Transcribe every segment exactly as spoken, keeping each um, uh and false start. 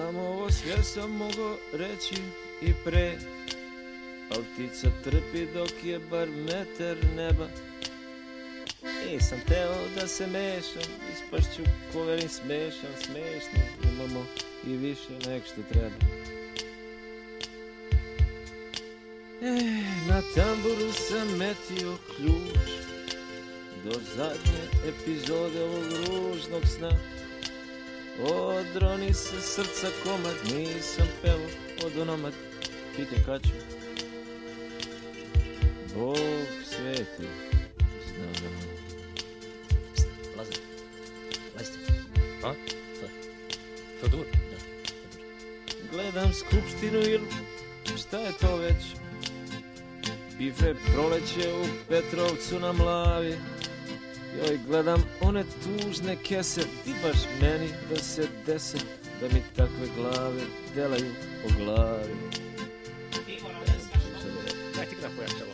Znam, ovo sve sam mogao reći i pre, al ptica trpi dok je bar metar neba. Nisam teo da se mešam, ispašću ko velim smešan, smešni, imamo i više nek što treba. E, na tamburu sam metio ključ do zadnje epizode ovog ružnog sna. Odroni se srca komad, nisam pevo od onomad, pite kad ću. Bog sveti, znam da malo. Pst, Lazar, Lazar. A? Fodor. Fodor? Da, Fodor. Gledam skupštinu ili šta je to već? Bife proleće u Petrovcu na Mlavi. Joj, gledam one tužne kese, ti baš meni da se dese, da mi takve glave delaju po glavi. Daj ti ga pojačalo.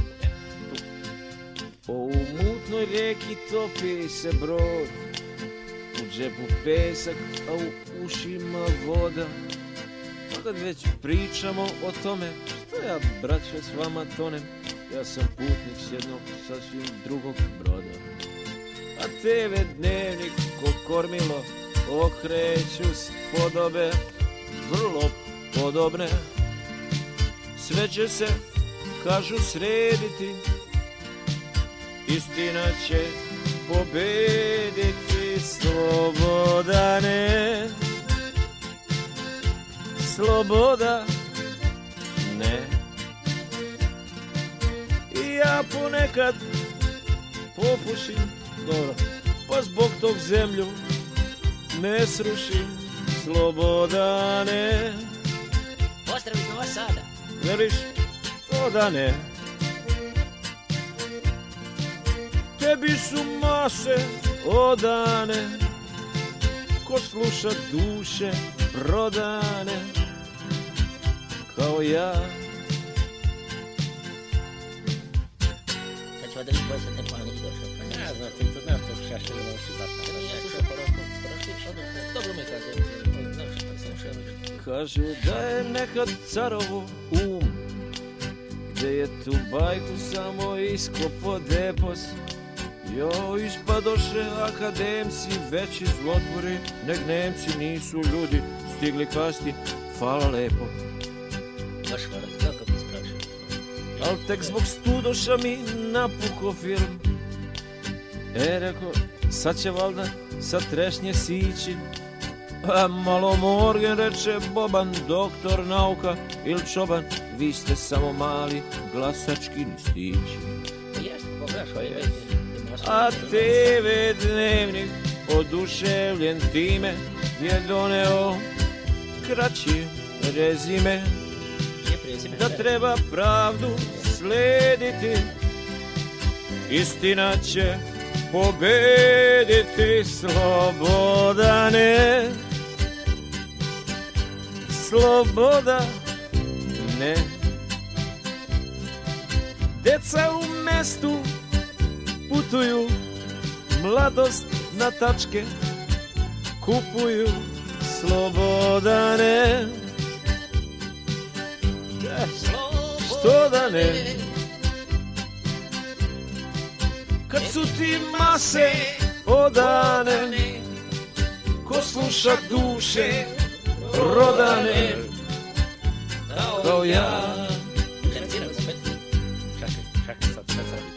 U mutnoj rijeki topi se brod, u džepu pesak, a u ušima voda. Pa kad već pričamo o tome, što ja, braćo, s vama tonem, ja sam putnik s jednog sasvim drugog broda. A te ve dnevnik ko kormilo okreću spodobe, vrlo podobne. Sve će se, kažu, srediti, istina će pobediti. Slobodane, sloboda, ne. I ja ponekad popušim, dobro, pa zbog tog zemlju ne srušim. Slobodane, Pozdrav iz Nova Sada. veliš to da ne. Tebi su maše odane, ko sluša duše prodane, kao ja. Sad ću da vidim koji sam telefona nisi došao. Ja znam, ti to znam, to šašće ne možeš zastaviti. Ja nisam slušao poroko, prošli odmah. Dobro mi je kaže, znaš, sam ušao. Kažu da je nekad carovo um, gde je tu bajku samo iskopo depos. Jo, ispadoše akademci, veći zlotvori, nek Nemci nisu ljudi, stigli kasti, hvala lepo. Baš hvala, kako ti sprašao? Al tek zbog studoša mi napuko film. E, reko, sad će valda sa trešnje sići. A malo Morgen reče Boban, doktor nauka il čoban, vi ste samo mali glasački listići. Jesno, pogledaj, je već. A te ve dnevnik, oduševljen time, je doneo kraći rezime. Da treba pravdu slediti, istina će pobediti. Slobodane, sloboda, ne. Deca u mestu putuju, mladost na tačke kupuju. Slobodane, što da ne. Kad su ti mase odane, ko sluša duše prodane, kao ja. Reciramo se, Petro. Čakaj, čakaj, sad, sad, sad.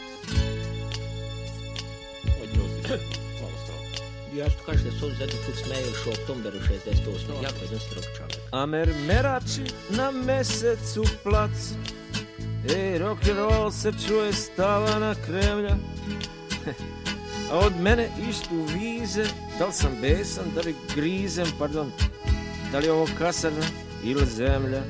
Ovo je džosti, malo strog. Ja što kažeš da su zadnji put smeju još u oktoberu šezdeset osme. Jako je jedan strog čovjek. A mermerači na mesecu plac, ej, rock'n'roll se čuje stava na Kremlja. A od mene ištu vize, da li sam besan, da li grizem, pardon, da li je ovo kasarna ili zemlja.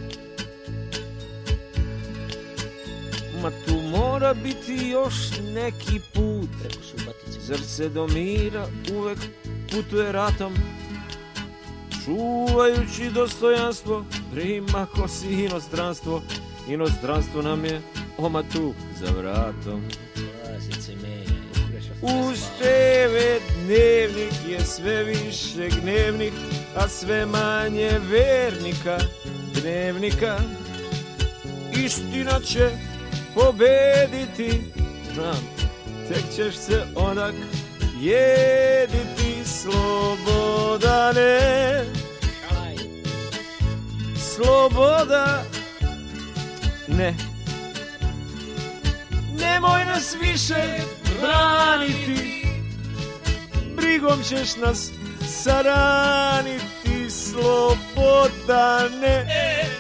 Ma tu mora biti još neki put, Preko Subatice. zar se do mira uvek putuje ratom, čuvajući dostojanstvo, prima kosi inostranstvo, inostranstvo nam je oma tu za vratom. Lazice menja. Uz te ve dnevnik je sve više gnevnih, a sve manje vernika dnevnika. Istina će pobediti, znam, tek ćeš se onak jediti, Slobodane. Sloboda, ne, nemoj nas više braniti, brigom ćeš nas saraniti, Slobodane.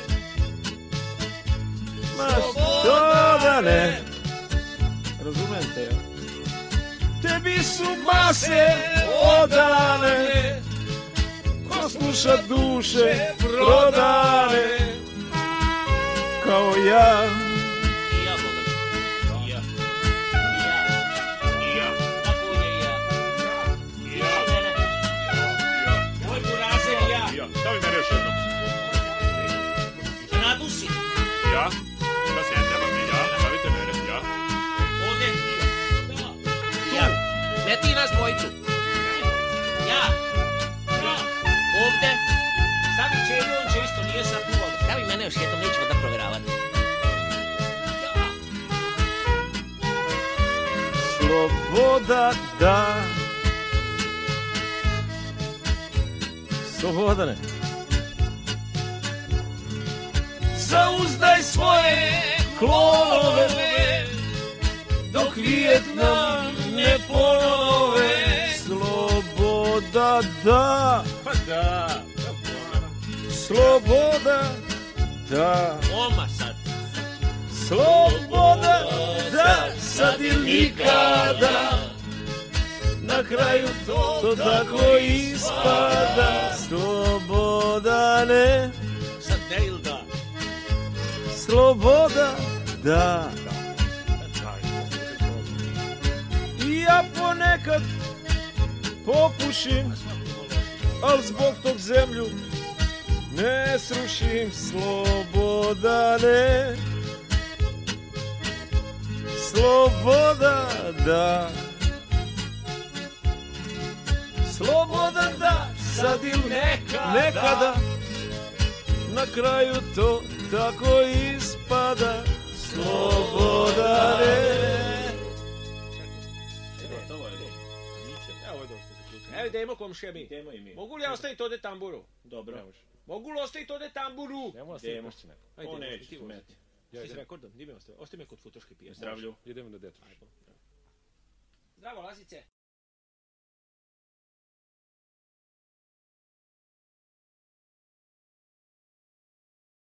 Ma što da ne, razumijem te, ja? Tebi su mase odane, ko sluša duše prodane, kao ja. I ja, Boga. I ja. I ja. I ja. Kako je ja? I ja. Mene. Moj burazer i ja. I ja. Stavi mene još jednom. Se nadusi. Ja. Da se ne treba mi. Ja. Stavite mene. Ja. Ovde. Da. Ja. Ne ti nas dvojicu. Ja. Ja. Ovde. Stavi Čedu, on će isto, nije sad tu. Stavi mene još jednom, nećemo da proveravati. Ja. Sloboda, da. Slobodane. Zauzdaj svoje klonove, dok Vijetnam ne ponove. Sloboda, da. Pa da. Sloboda, da. Oma sad. Sloboda, da. Sad ili nikada. Na kraju to, to tako ispada. Slobodane. Sad ne ili da. Sloboda, da. I ja ponekad popušim, al zbog tog zemlju ne srušim, Slobodane. Sloboda, da. Sloboda, da. Sad ili nekada, nekada. Na kraju to tako ispada, Slobodane. Evo je dosta se ključimo. Evo idemo komšija mi. Idemo i mi. Mogu li ja ostaviti ovde tamburu? Dobro. Ne može. Mogu li ostaviti ovde tamburu? Nemo da se Idemo. pršći neko. Ajde, O, idemo, neće ti vozi. smeti. Ja Ti s idem. rekordom, di me ostavi? Ostavi me kod futoške pijace. Zdravlju. Idemo da detuš. Zdravo, Lazice.